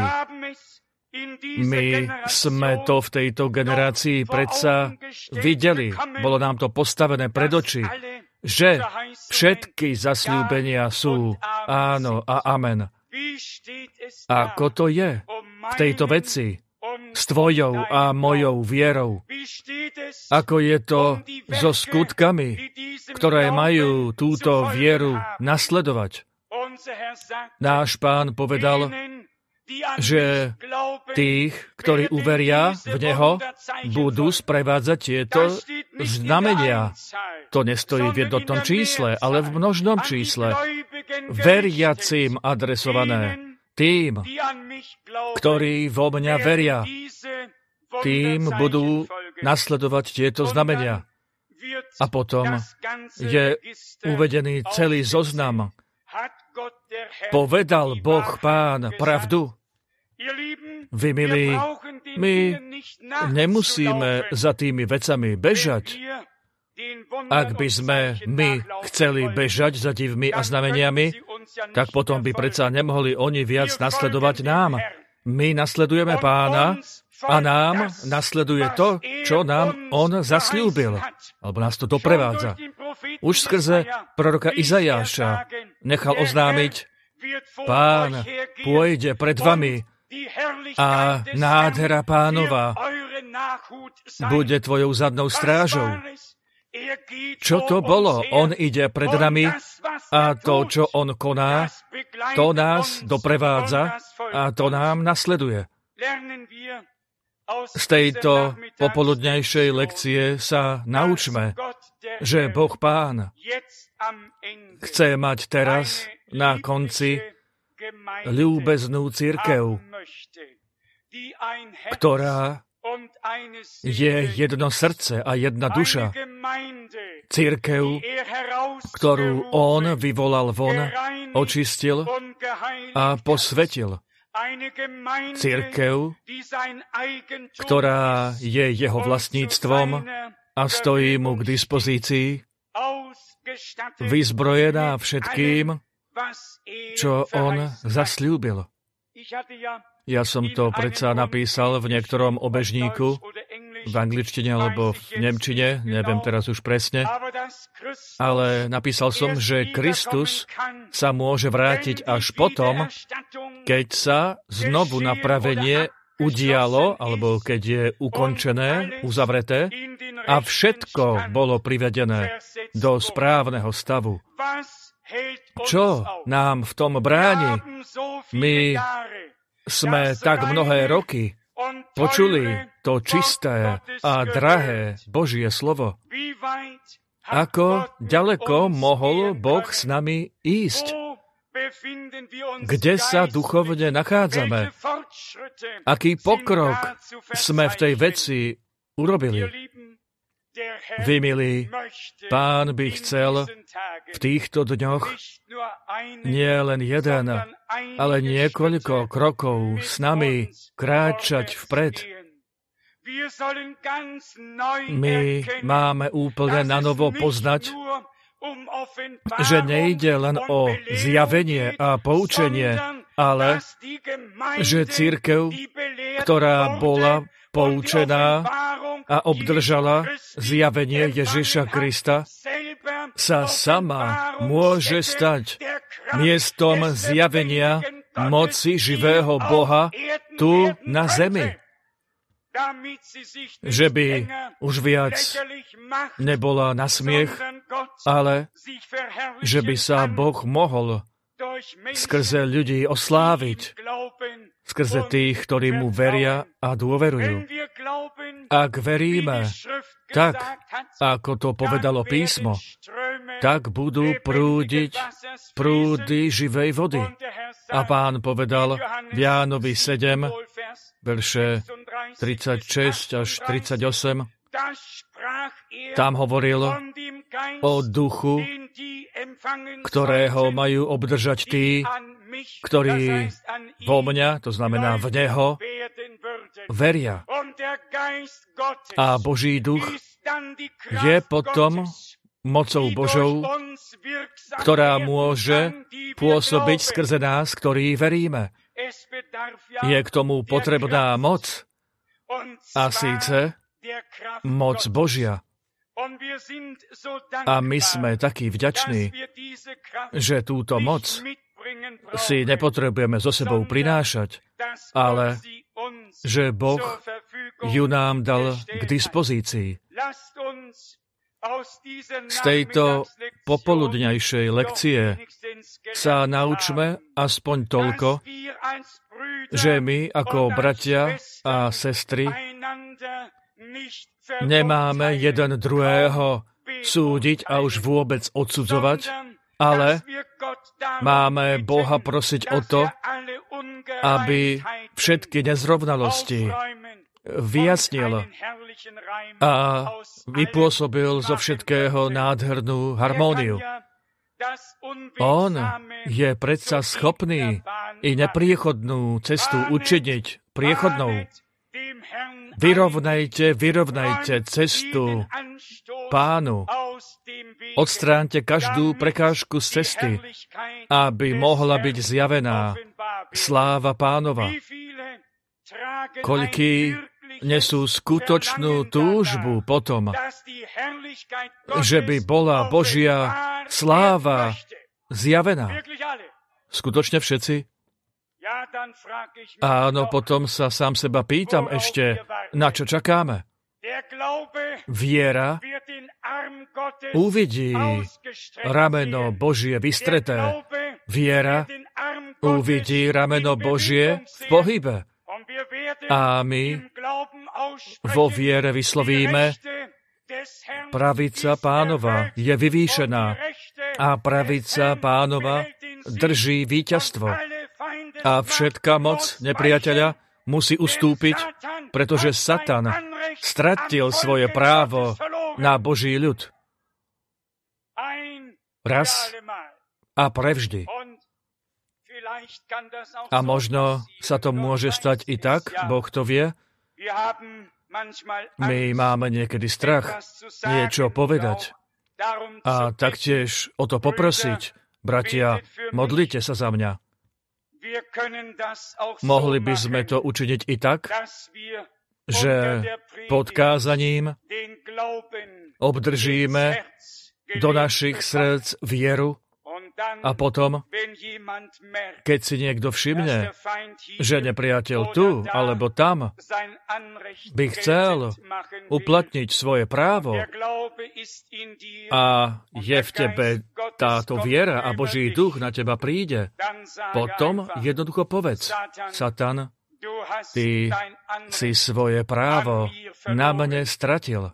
My sme to v tejto generácii predsa videli, bolo nám to postavené pred oči, že všetky zasľúbenia sú áno a amen. Ako to je v tejto veci s tvojou a mojou vierou? Ako je to so skutkami, ktoré majú túto vieru nasledovať? Náš Pán povedal, že tých, ktorí uveria v Neho, budú sprevádzať tieto znamenia. To nestojí v jednotnom čísle, ale v množnom čísle. Veriacim adresované. Tým, ktorí vo mňa veria, tým budú nasledovať tieto znamenia. A potom je uvedený celý zoznam. Povedal Boh Pán pravdu. Vy, milí, my nemusíme za tými vecami bežať. Ak by sme my chceli bežať za divmi a znameniami, tak potom by predsa nemohli oni viac nasledovať nám. My nasledujeme Pána a nám nasleduje to, čo nám On zasľúbil. Alebo nás to doprevádza. Už skrze proroka Izajáša nechal oznámiť, Pán pôjde pred vami a nádhera Pánova bude tvojou zadnou strážou. Čo to bolo? On ide pred nami a to, čo on koná, to nás doprevádza a to nám nasleduje. Z tejto popoludňajšej lekcie sa naučme, že Boh Pán chce mať teraz na konci ľúbeznú cirkev, ktorá je jedno srdce a jedna duša. Cirkev, ktorú On vyvolal von, očistil a posvetil. Cirkev, ktorá je jeho vlastníctvom a stojí mu k dispozícii, vyzbrojená všetkým, čo on zasľúbil. Ja som to predsa napísal v niektorom obežníku, v angličtine alebo v nemčine, neviem teraz už presne, ale napísal som, že Kristus sa môže vrátiť až potom, keď sa znovu napravenie udialo, alebo keď je ukončené, uzavreté a všetko bolo privedené do správneho stavu. Čo nám v tom bráni? My sme tak mnohé roky počuli to čisté a drahé Božie slovo. Ako ďaleko mohol Boh s nami ísť? Kde sa duchovne nachádzame? Aký pokrok sme v tej veci urobili? Vy, milí, Pán by chcel v týchto dňoch nie len jeden, ale niekoľko krokov s nami kráčať vpred. My máme úplne na novo poznať, že nejde len o zjavenie a poučenie, ale že cirkev, ktorá bola poučená a obdržala zjavenie Ježiša Krista, sa sama môže stať miestom zjavenia moci živého Boha tu na zemi. Že by už viac nebola na smiech, ale že by sa Boh mohol skrze ľudí osláviť, skrze tých, ktorí mu veria a dôverujú. Ak veríme tak, ako to povedalo písmo, tak budú prúdiť prúdy živej vody. A Pán povedal v Jánovi sedem, verše tridsaťšesť až tridsaťosem, tam hovoril o duchu, ktorého majú obdržať tí, ktorí vo mňa, to znamená v Neho, veria. A Boží duch je potom mocou Božou, ktorá môže pôsobiť skrze nás, ktorí veríme. Je k tomu potrebná moc, a síce moc Božia. A my sme takí vďační, že túto moc si nepotrebujeme so sebou prinášať, ale že Boh ju nám dal k dispozícii. Z tejto popoludňajšej lekcie sa naučme aspoň toľko, že my ako bratia a sestry nemáme jeden druhého súdiť a už vôbec odsudzovať, ale máme Boha prosiť o to, aby všetky nezrovnalosti vyjasnil a vypôsobil zo všetkého nádhernú harmóniu. On je predsa schopný i nepriechodnú cestu učiniť priechodnou. Vyrovnajte, vyrovnajte cestu Pánu. Odstráňte každú prekážku z cesty, aby mohla byť zjavená sláva Pánova. Koľký nesú skutočnú túžbu potom, že by bola Božia sláva zjavená. Skutočne všetci? Áno, potom sa sám seba pýtam ešte, na čo čakáme. Viera uvidí rameno Božie vystreté. Viera uvidí rameno Božie v pohybe. A my vo viere vyslovíme, pravica Pánova je vyvýšená a pravica Pánova drží víťazstvo. A všetká moc nepriateľa musí ustúpiť, pretože Satan stratil svoje právo na Boží ľud. Raz a prevždy. A možno sa to môže stať i tak, Boh to vie. My máme niekedy strach niečo povedať a taktiež o to poprosiť. Bratia, modlite sa za mňa. Mohli by sme to učiniť i tak, že pod kázaním obdržíme do našich srdc vieru a potom, keď si niekto všimne, že nepriateľ tu alebo tam by chcel uplatniť svoje právo a je v tebe táto viera a Boží duch na teba príde, potom jednoducho povedz, Satan, ty si svoje právo na mne stratil.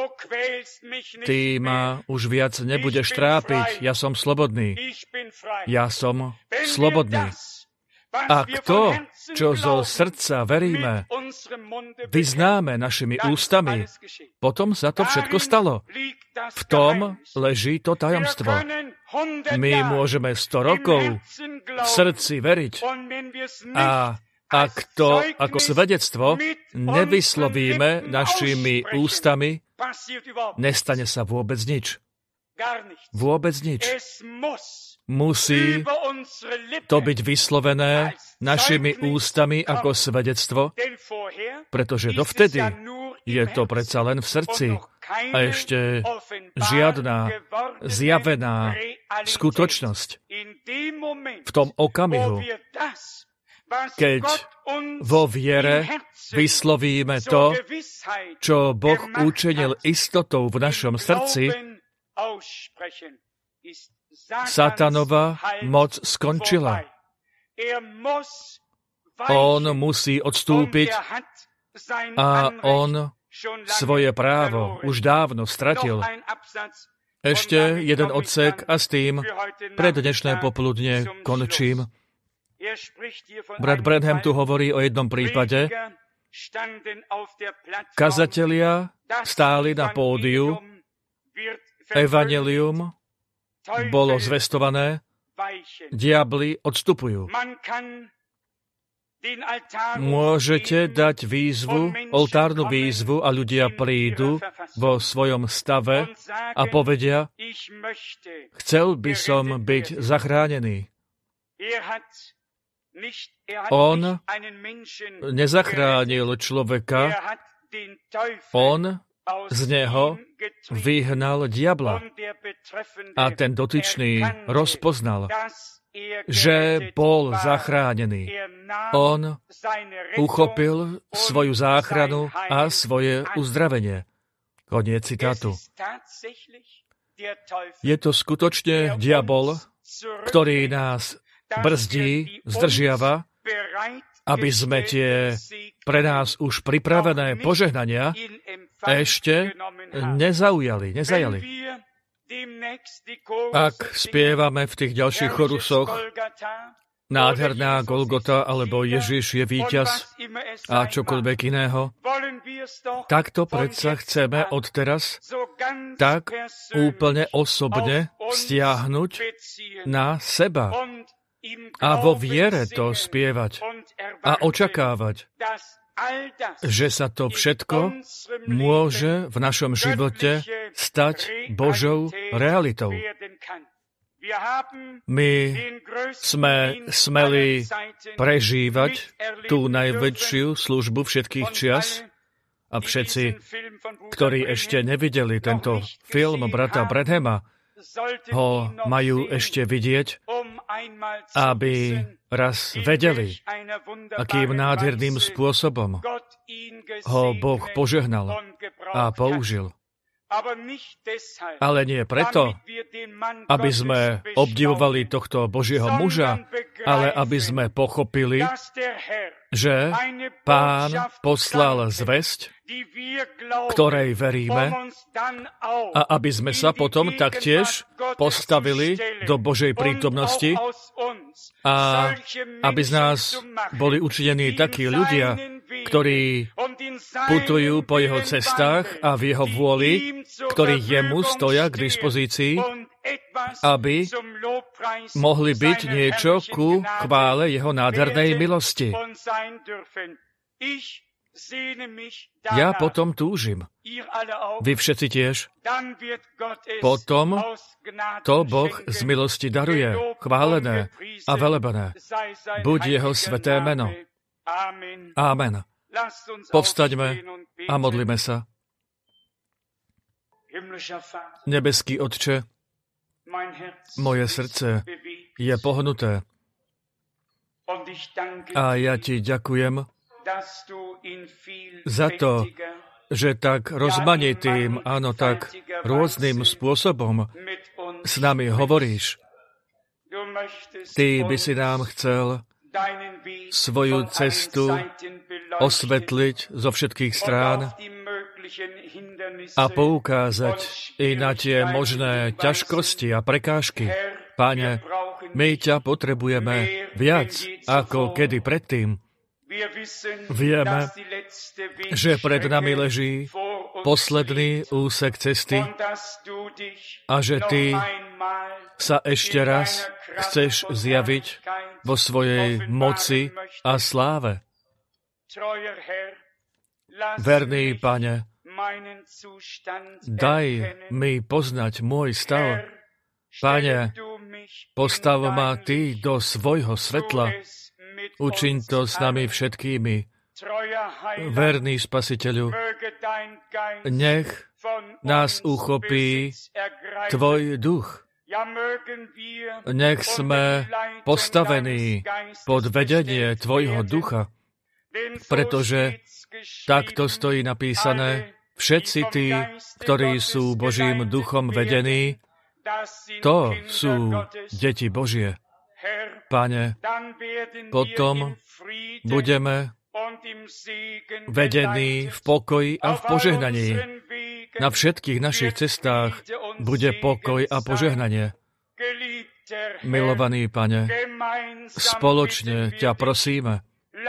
Ty ma už viac nebudeš trápiť, ja som slobodný. Ja som slobodný. A to, čo zo srdca veríme, vyznáme našimi ústami, potom sa to všetko stalo. V tom leží to tajomstvo. My môžeme sto rokov v srdci veriť a ak to ako svedectvo nevyslovíme našimi ústami, nestane sa vôbec nič. Vôbec nič. Musí to byť vyslovené našimi ústami ako svedectvo, pretože dovtedy je to predsa len v srdci a ešte žiadna zjavená skutočnosť. V tom okamihu, keď vo viere vyslovíme to, čo Boh učinil istotou v našom srdci, Satanova moc skončila. On musí odstúpiť a on svoje právo už dávno stratil. Ešte jeden odsek a s tým pre dnešné popoludne končím. Brat Branham tu hovorí o jednom prípade. Kazatelia stáli na pódiu, evanjelium bolo zvestované, diabli odstupujú. Môžete dať výzvu, oltárnu výzvu a ľudia prídu vo svojom stave a povedia, chcel by som byť zachránený. On nezachránil človeka, on z neho vyhnal diabla. A ten dotyčný rozpoznal, že bol zachránený. On uchopil svoju záchranu a svoje uzdravenie. Koniec citátu. Je to skutočne diabol, ktorý nás brzdí, zdržiava, aby sme tie pre nás už pripravené požehnania ešte nezaujali, nezajali. Ak spievame v tých ďalších chorusoch Nádherná Golgota alebo Ježiš je víťaz a čokoľvek iného, takto predsa chceme odteraz tak úplne osobne stiahnuť na seba a vo viere to spievať a očakávať, že sa to všetko môže v našom živote stať Božou realitou. My sme smeli prežívať tú najväčšiu službu všetkých čias a všetci, ktorí ešte nevideli tento film brata Branhama, ho majú ešte vidieť, aby raz vedeli, akým nádherným spôsobom ho Boh požehnal a použil. Ale nie preto, aby sme obdivovali tohto Božieho muža, ale aby sme pochopili, že Pán poslal zvesť, ktorej veríme, a aby sme sa potom taktiež postavili do Božej prítomnosti a aby z nás boli učinení takí ľudia, ktorí putujú po jeho cestách a v jeho vôli, ktorí jemu stoja k dispozícii, aby mohli byť niečo ku chvále jeho nádhernej milosti. Ja potom túžim. Vy všetci tiež. Potom to Boh z milosti daruje, chválené a velebené. Buď jeho sveté meno. Amen. Povstaňme a modlíme sa. Nebeský Otče, moje srdce je pohnuté a ja ti ďakujem za to, že tak rozmanitým, áno, tak rôznym spôsobom s nami hovoríš. Ty by si nám chcel svoju cestu osvetliť zo všetkých strán a poukázať i na tie možné ťažkosti a prekážky. Páne, my ťa potrebujeme viac ako kedy predtým. Vieme, že pred nami leží posledný úsek cesty a že ty sa ešte raz chceš zjaviť vo svojej moci a sláve. Verný Pane, daj mi poznať môj stav. Pane, postav ma Ty do svojho svetla. Učiň to s nami všetkými. Verný Spasiteľu, nech nás uchopí Tvoj duch. Nech sme postavení pod vedenie Tvojho ducha, pretože takto stojí napísané, všetci tí, ktorí sú Božím duchom vedení, to sú deti Božie. Pane, potom budeme vedení v pokoji a v požehnaní. Na všetkých našich cestách bude pokoj a požehnanie. Milovaný Pane, spoločne ťa prosíme,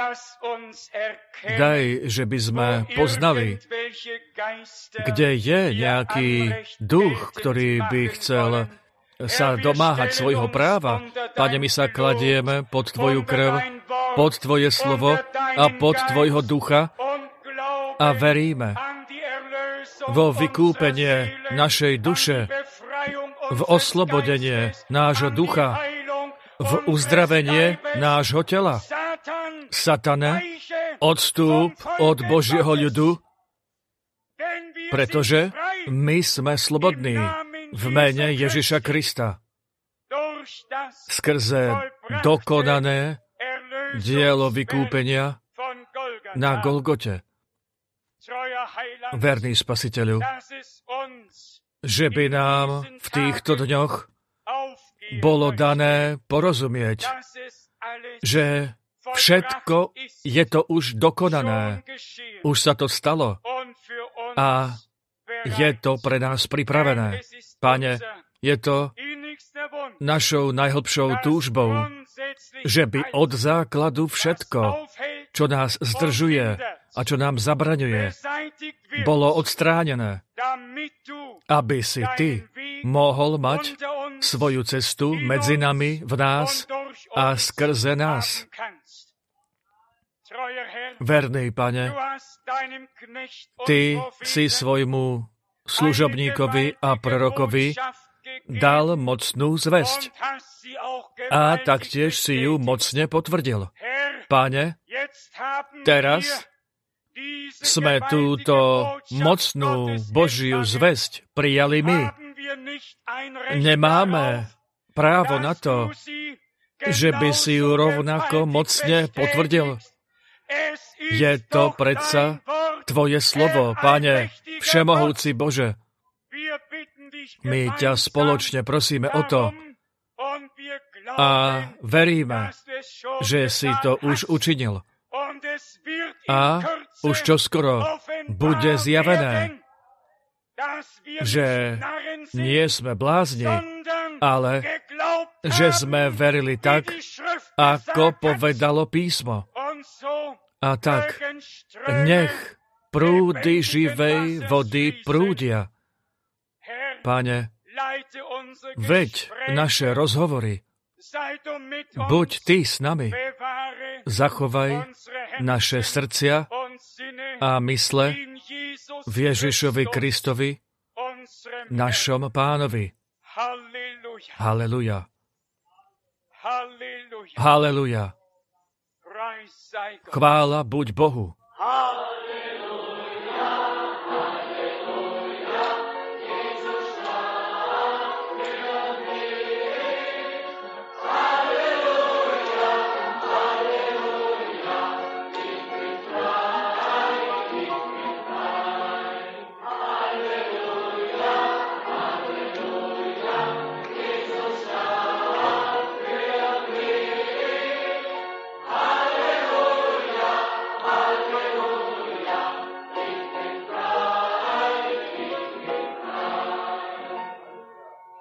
daj, že by sme poznali, kde je nejaký duch, ktorý by chcel sa domáhať svojho práva. Pane, my sa kladieme pod Tvoju krv, pod Tvoje slovo a pod Tvojho ducha a veríme vo vykúpenie našej duše, v oslobodenie nášho ducha, v uzdravenie nášho tela. Satane, odstúp od Božieho ľudu, pretože my sme slobodní v mene Ježiša Krista. Skrze dokonané dielo vykúpenia na Golgote. Verný Spasiteľu, že by nám v týchto dňoch bolo dané porozumieť, že všetko je to už dokonané. Už sa to stalo a je to pre nás pripravené. Pane, je to našou najhlbšou túžbou, že by od základu všetko, čo nás zdržuje a čo nám zabraňuje, bolo odstránené, aby si Ty mohol mať svoju cestu medzi nami, v nás a skrze nás. Verný Pane, Ty si svojmu služobníkovi a prorokovi dal mocnú zvesť a taktiež si ju mocne potvrdil. Pane, teraz sme túto mocnú Božiu zvesť prijali my. Nemáme právo na to, že by si ju rovnako mocne potvrdil. Je to predsa Tvoje slovo, Pane, všemohúci Bože. My ťa spoločne prosíme o to a veríme, že si to už učinil. A už čoskoro bude zjavené, že nie sme blázni, ale že sme verili tak, ako povedalo písmo. A tak, nech prúdy živej vody prúdia. Pane, veď naše rozhovory. Buď Ty s nami. Zachovaj naše srdcia a mysle v Ježišovi Kristovi, našom Pánovi. Halleluja. Halleluja. Chvála buď Bohu.